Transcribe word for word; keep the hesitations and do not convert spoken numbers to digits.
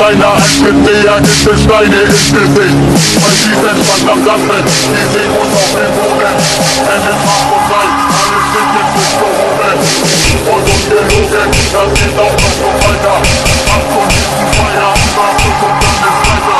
kleiner als mit der gibt es Steine ins Gesicht. Weil sie sind verdammten, die sehen uns auf den Boden. Denn es macht uns sein, alles sind jetzt nicht gehoben. Und ungelogen, das geht auch noch so weiter. Macht uns diesen Feier, macht uns und dann ist weiter.